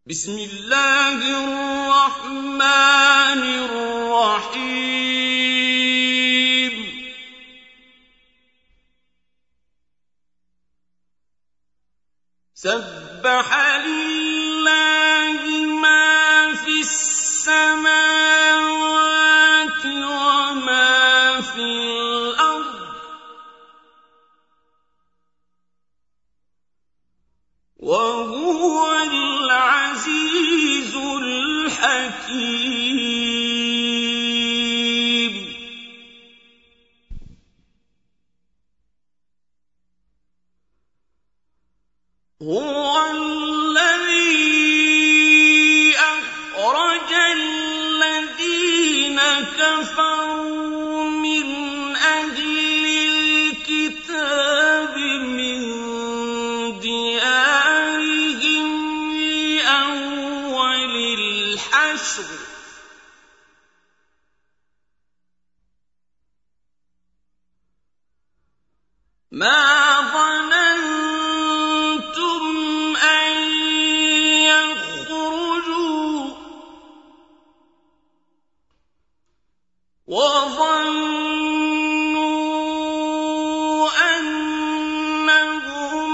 بسم الله الرحمن الرحيم سبح لله ما في السماوات وما في الأرض وهو العزيز الحكيم هو الذي أخرج الذين كفروا من أهل الكتاب من ديارهم لأول الحشر ما ظننتم أن يخرجوا وظنوا أنهم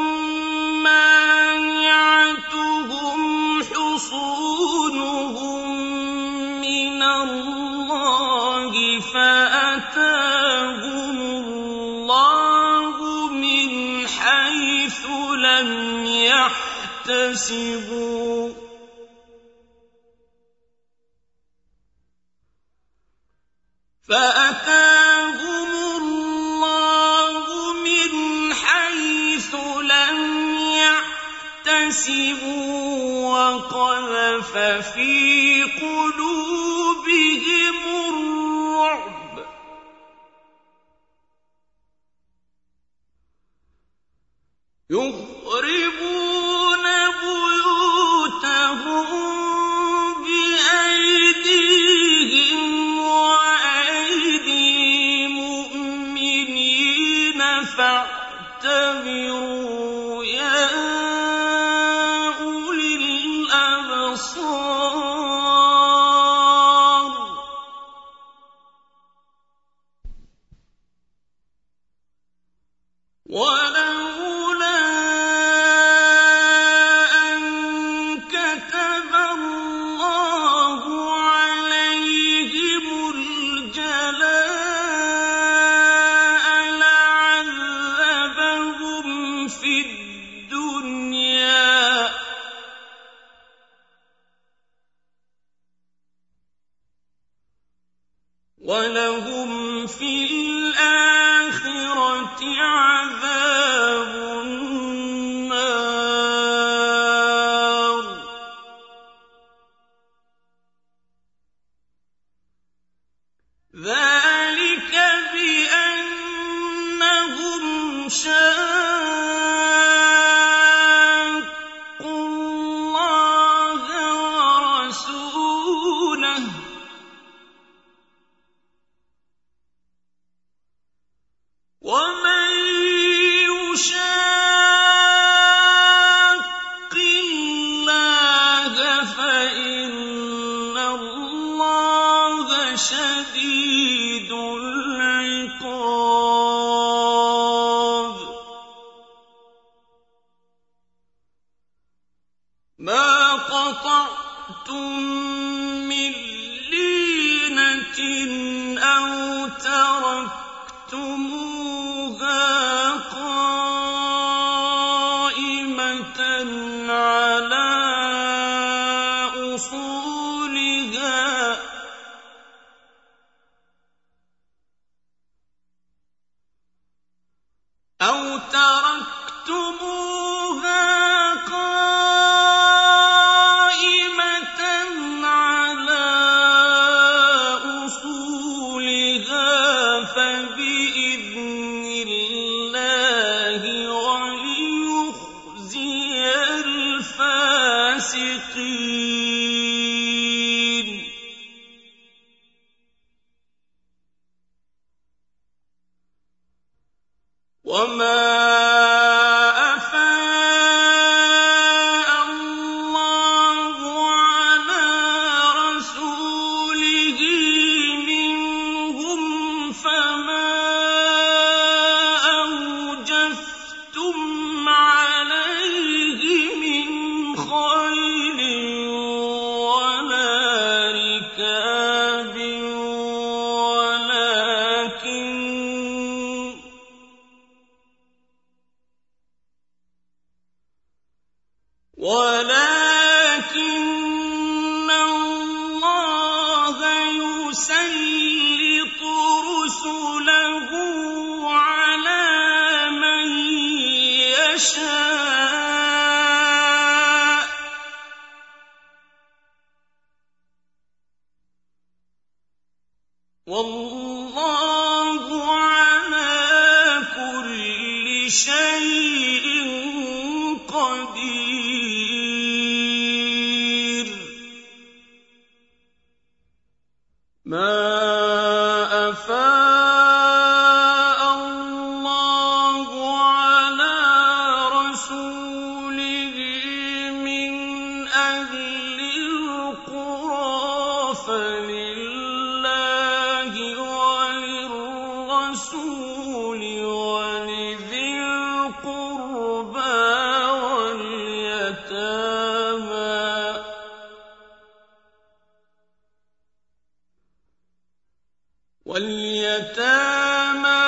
مانعتهم حصونهم من الله فأتاهم الله من حيث لم يحتسبوا وقذف في قلوبهم الرعب يخربون بيوتهم بأيديهم وأيدي المؤمنين فاعتبروا يا أولي الأبصار ولولا أن كتب الله عليهم الجلاء لعذبهم في الدنيا ولهم في الآخرة عذاب النار ذلك بأنهم شاقوا الله ورسوله ومن يشاق الله فإن الله شديد العقاب ما قطعتم من لينة أو تركتموها قائمة على أصولها فبإذن الله وليخزي الفاسقين وما أفاء الله خَيْلٍ وَلَا رِكَابٍ وَلَٰكِنَّ اللَّهَ يُسَلِّطُ رُسُلَهُ عَلَىٰ مَن يَشَاءُ ۗ وَاللَّهُ عَلَىٰ كُلِّ شَيْءٍ قَدِيرٌ. مَا أَفَاءَ اللَّهُ عَلَىٰ رَسُولِهِ مِنْ أَهْلِ الْقُرَىٰ فَلِلَّهِ وَلِلرَّسُولِ وَلِذِي الْقُرْبَىٰ وَالْيَتَامَىٰ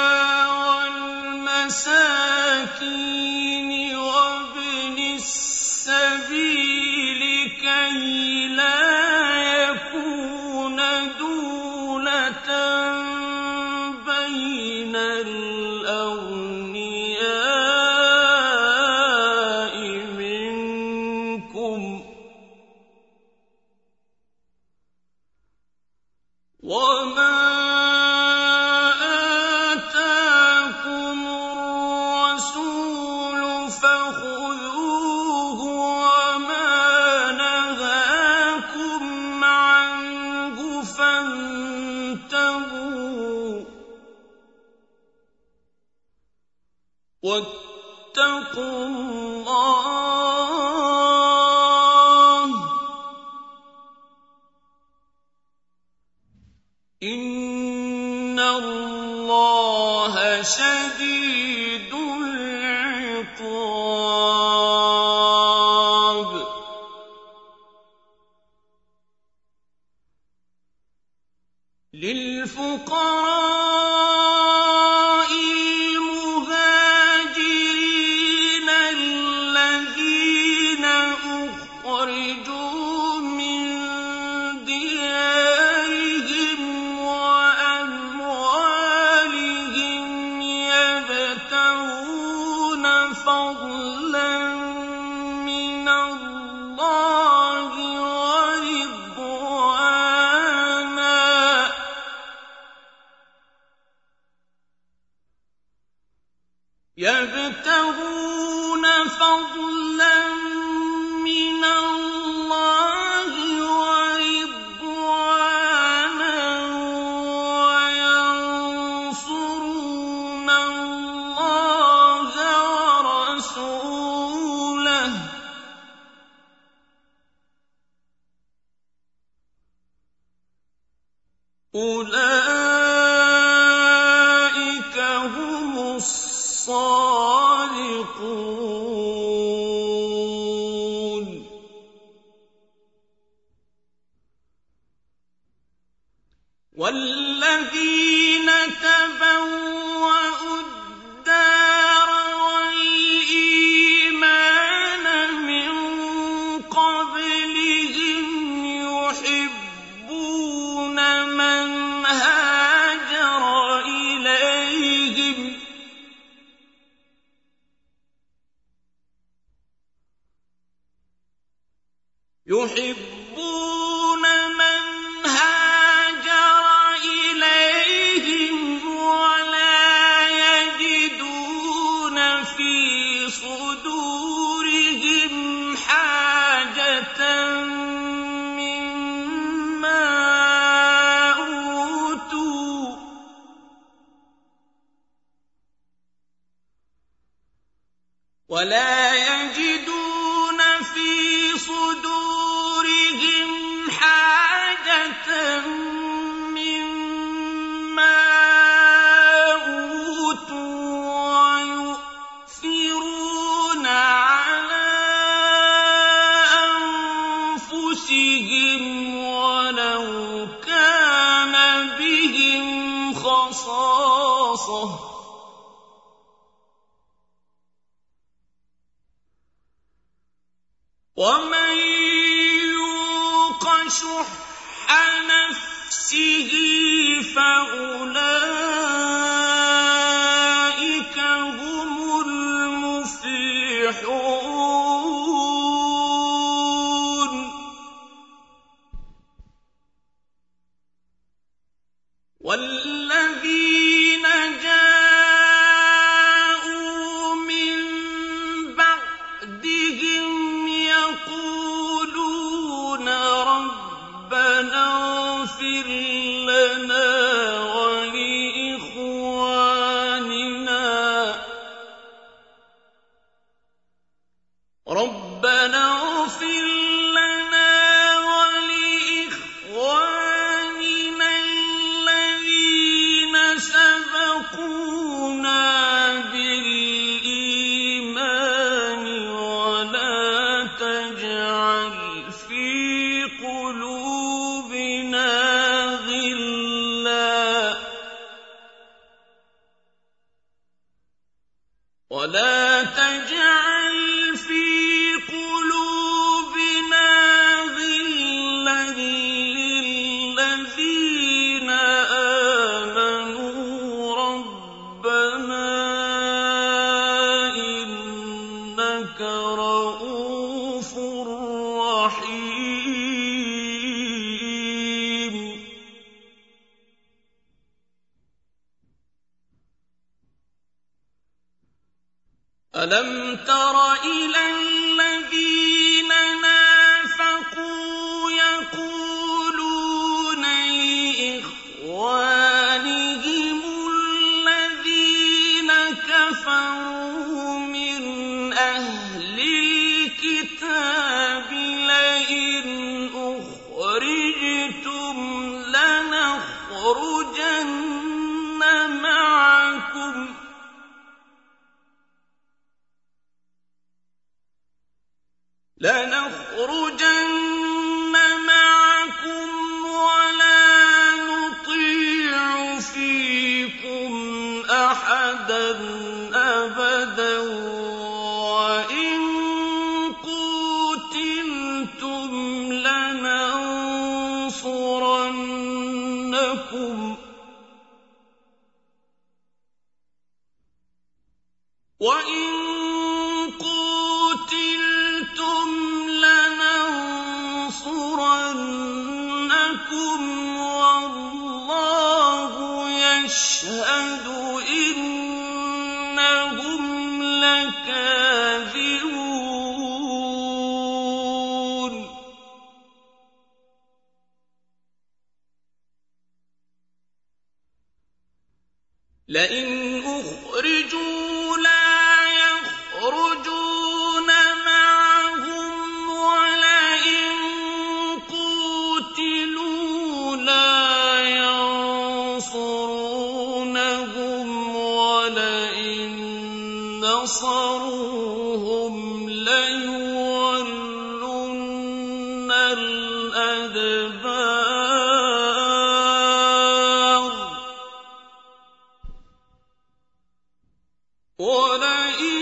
وَالْمَسَاكِينِ وَابْنِ السَّبِيلِ كَيْ لَا يَكُونَ دُولَةً بَيْنَ الْأَغْنِيَاءِ مِنكُمْ ۚ وَمَا آتَاكُمُ الرَّسُولُ فَخُذُوهُ وَمَا نَهَاكُمْ عَنْهُ فَانتَهُوا ۚ وَاتَّقُوا اللَّهَ ۚ إِنَّ اللَّهَ شَدِيدُ الْعِقَابِ. لِلْفُقَرَاءِ الْمُهَاجِرِينَ الَّذِينَ أُخْرِجُوا مِن دِيَارِهِمْ وَأَمْوَالِهِمْ يَبْتَغُونَ فَضْلًا مِّنَ اللَّهِ وَرِضْوَانًا وَيَنصُرُونَ اللَّهَ وَرَسُولَهُ ۚ أُولَٰئِكَ هُمُ الصَّادِقُونَ. وَالَّذِينَ تَبَوَّءُوا الدَّارَ وَالْإِيمَانَ مِن قَبْلِهِمْ يُحِبُّونَ مَنْ هَاجَرَ إِلَيْهِمْ وَلَا يَجِدُونَ فِي صُدُورِهِمْ حَاجَةً مِّمَّا أُوتُوا ۚ وَيُؤْثِرُونَ عَلَىٰ أنفسهم ولو كان بهم خصاصة ومن يوق شح نفسه فأولئك هم المفلحون والذين جاءوا من بعدهم يقولون ربنا اغفر لنا ولإخواننا الذين سبقونا بالإيمان ولا تجعل في قلوبنا غلا للذين آمنوا ربنا إنك رءوف رحيم ألم تر إلى الذين نافقوا يقولون لإخوانهم الذين كفروا من أهل الكتاب لئن أخرجتم لنخرجن معكم ولا نطيع فيكم أحدا أبدا وإن قوتلتم لننصرنكم والله يشهد إنهم لكاذبون لئن أخرجوا لا يخرجون معهم ولئن قوتلوا لا ينصرونهم ولئن نصروهم ليولن الأدبار ولئن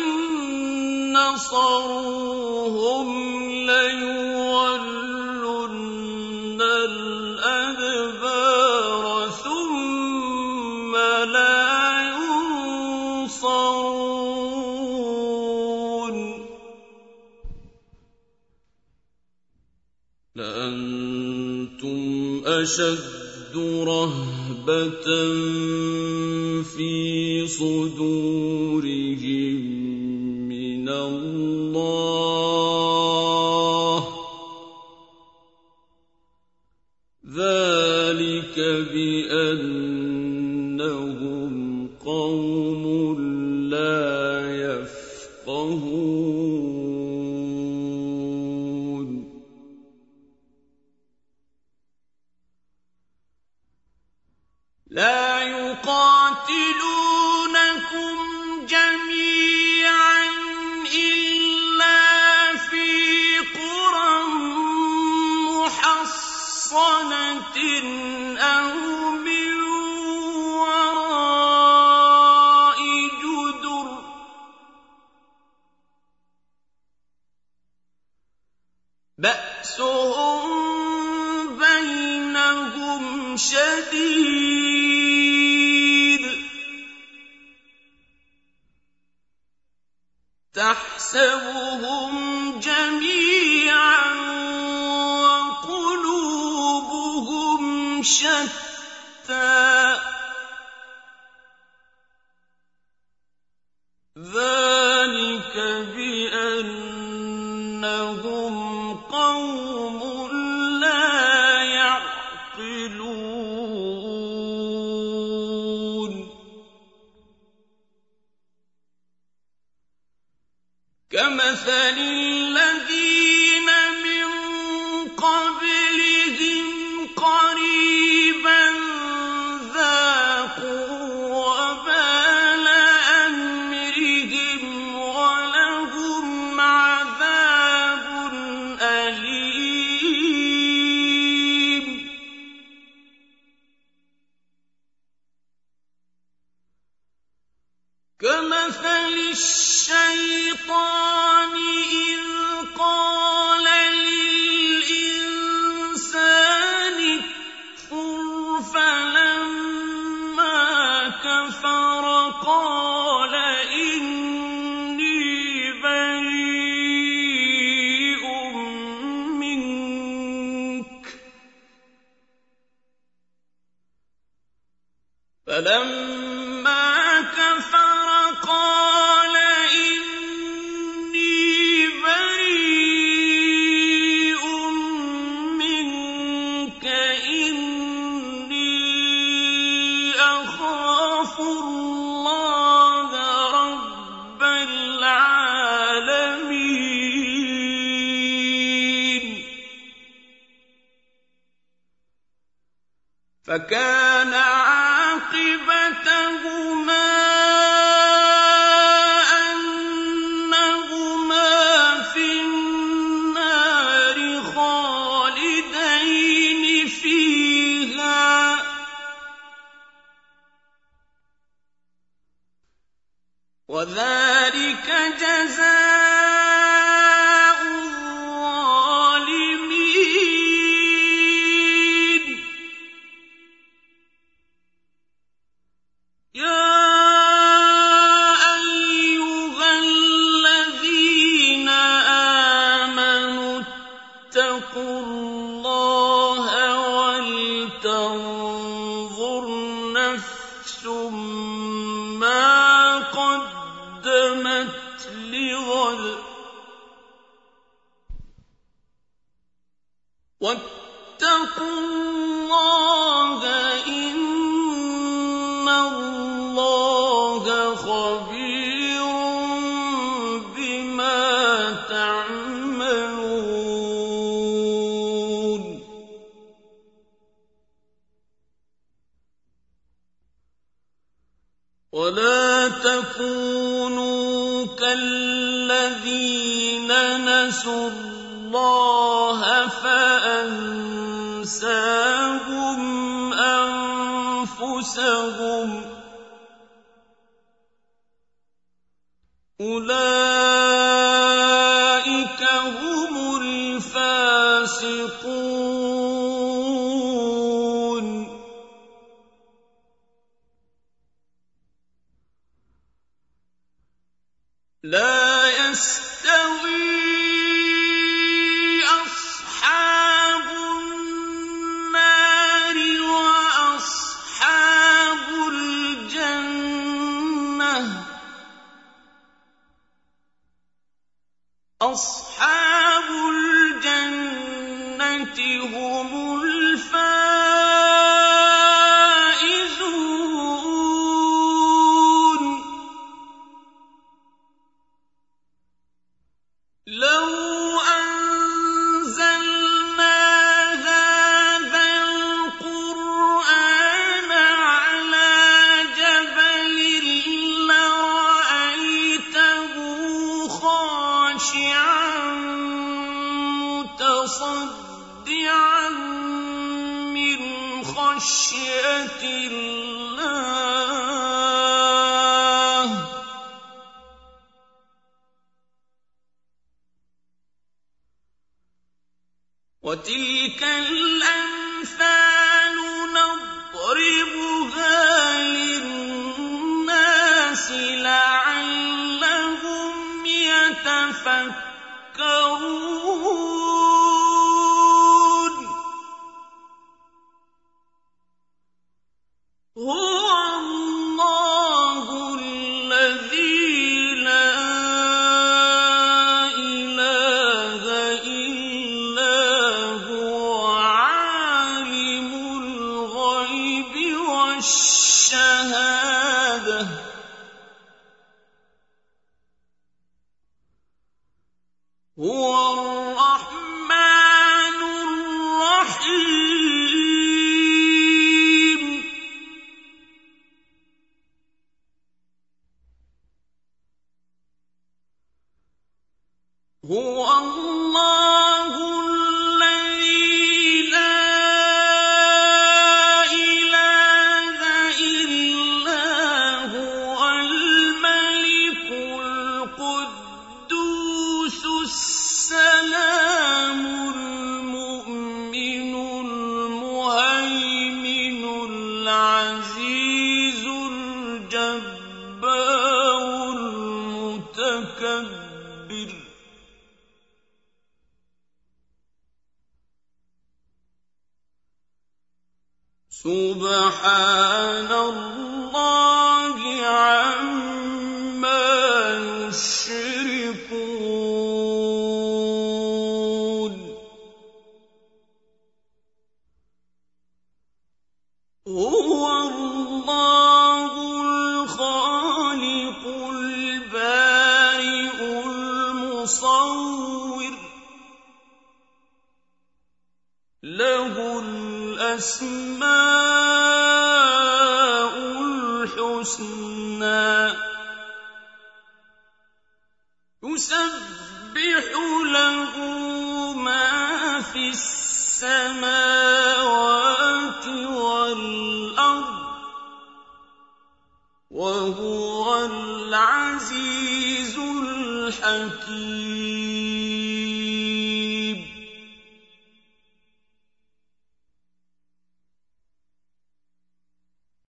نصروهم ليولن الأدبار ثم لا ينصرون لأنتم أشد رهبة في صدورهم من الله ذلك بأنهم قوم لا يفقهون لا يقاتلونكم جميعا إلا في قرى أو من وراء جدر بأسهم بينهم شديد تحسبهم جميعا وقلوبهم شتى ذلك بأنهم قوم لا يعقلون كمثل الذين من قبلهم قريبا ذاقوا وبال أمرهم ولهم عذاب أليم كمثل الشيطان إذ قال للإنسان اكفر فلما كفر قال إني بريء منك فلما كفر قال إني بريء منك إني أخاف الله رب العالمين فكان عاقبتهما أنهما في النار خالدين فيها وذلك جزاء الظالمين يا أيها الذين آمنوا اتقوا الله ولتنظر نفس ما قدمت لغد واتقوا الله إن الله خبير بما تعملون ولا تكونوا كالذين نسوا الله فأنساهم أنفسهم أولئك هم الفاسقون لا يستوي أصحاب النار وأصحاب الجنة أصحاب الجنة هم الفائزون لو أنزلنا هذا القرآن على جبل لرأيته خاشعا متصدعا من خشية الله وتلك الأمثال نضربها للناس لعلهم يتفكرون هو الله الذي لا إله إلا هو عالم الغيب والشهادة هو الرحمن الرحيم هو الله الذي لا إله إلا هو الملك القدوس السلام المؤمن المهيمن العزيز الجبار المتكبر سبحان الله عما يشركون هو الله الخالق البارئ المصور له الأسماء الحسنى يسبح له ما في السماوات والأرض وهو العزيز الحكيم